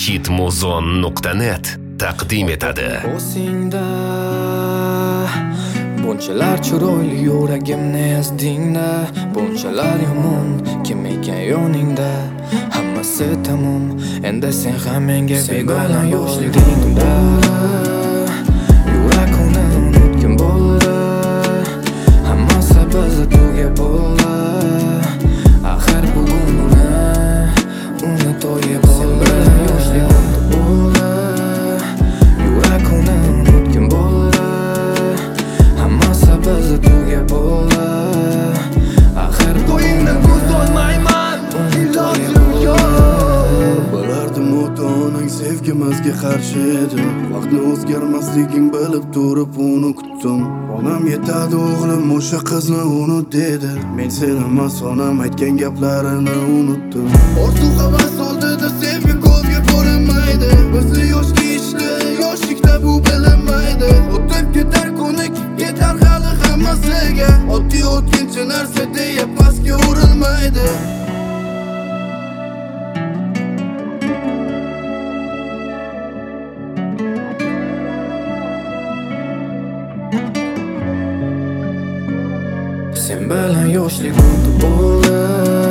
hitmuzon.net taqdim etadi. O'singda bunchalar chiroyli yuragimni ezdingda, bunchalar yomon kim ekan yoningda. Hammasi tamom, endi sen ham menga begona yoshligingda. Yurakni unutgim bo'ldi, hammasi bizda tugab bo'ldi. Axir bugun uni to'yib bo'ldi. Yoshligimda bo'ldi, yurakni unutgim bo'ldi, hammasi bizda tugab bo'ldi. Axir to'yingdan ko'z olmayman, ilojim yo'q. Bilardim ota-onang sevgimizga qarshi edi. Vaqtni o'zgarmasliging bilib turib uni kutdim. Onam yetadi o'g'lim o'sha qizni unut dedi. Men sen emas onam aytgan gaplarini unutdim. Orzu havas oldida sevgi ko'zga ko'rinmaydi. Bizni yoshga ishli, yoshlikda bu bilinmaydi. O'tib ketar ko'nik, ketar hali hammasiga. Oddiy o'tkinchi narsa deya pastga urilmaydi. sen bilan yoshligimda bo'ldi,